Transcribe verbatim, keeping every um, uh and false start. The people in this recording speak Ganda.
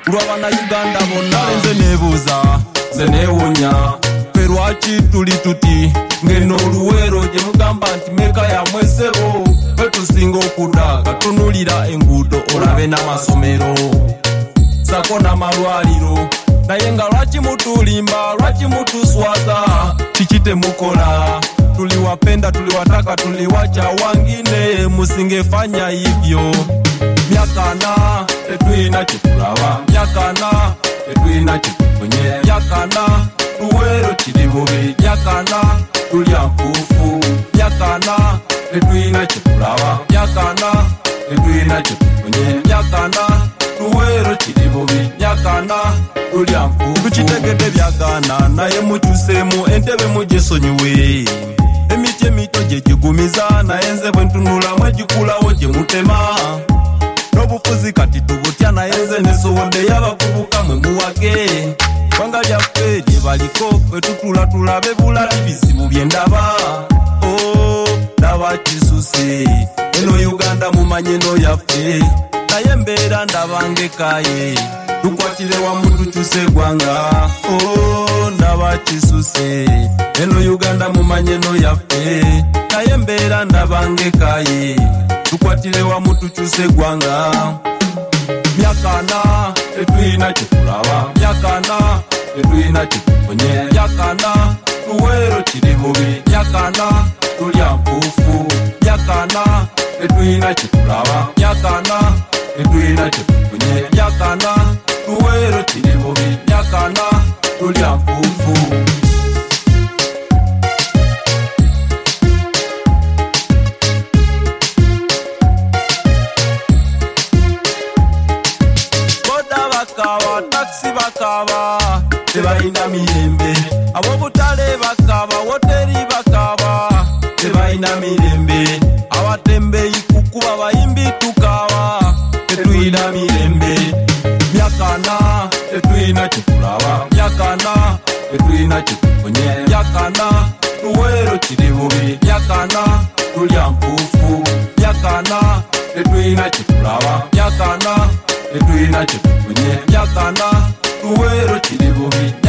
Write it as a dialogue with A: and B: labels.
A: Lwabana Uganda bonna nze nebuuza nze newunya ffe lwaki tuli tuti ngeno oluweero gye mugamba nti meka ya mwesebo ffe tusinga okudda gatunulira enguudo olabe n'amasomero sako n'amalwaliro naye nga lwaki mutulimba lwaki mutuswaza kiki temukola tuli wapenda tuli wataka tuli wacha wangine musingefanya hivyo myakana tetwina kitulaba myakana tetwina kitufunye myakana luweero kiri bubi myakana tulya nfuufu myakana tetwina kitulaba myakana tetwina kitufunye myakana luweero kiri bubi myakana tulya nfuufu tukitegedde byagana naye mukyuseemu entebe mugisonyiwe emiti emito gye gigumiza naye nze bwe ntunulamu egikulawo gye mutema n'obufuzi kati tubutya naye nze nesobodde y'abakubuka mwe muwage ggwanga lyaffe lye baliko ffe tutula tulabe bulabi bizibu bye ndaba o ndaba kisuse eno Uganda mumanye eno yaffe naye embeera ndabangekaye tukwatire wamu tukyuse eggwanga o ndaba kisuse eno Uganda mumanye eno yaffe naye embeera ndabangekaye tukwatire wamu tukyuse eggwanga myakana tetwina kitulaba myakana tetwina kitufunye myakana luweero kiri bubi myakana tulya nfuufu myakana tetwina kitulaba myakana tetwina kitufunye myakana luweero kiri bubi myakana tulya nfuufu bakaba taxi bakaba tebalina mirembe ab'obutale bakaba woteri bakaba tebalina mirembe abatembeeyi kukuba bayimbi tukaba tetulina mirembe myakana tetulina kitulaba myakana tetulina kitufunye myakana luweero kiri bubi myakana tulya nfuufu myakana tetulina kitulaba myakana tetulina kitufunye myakana luweero kiri bubi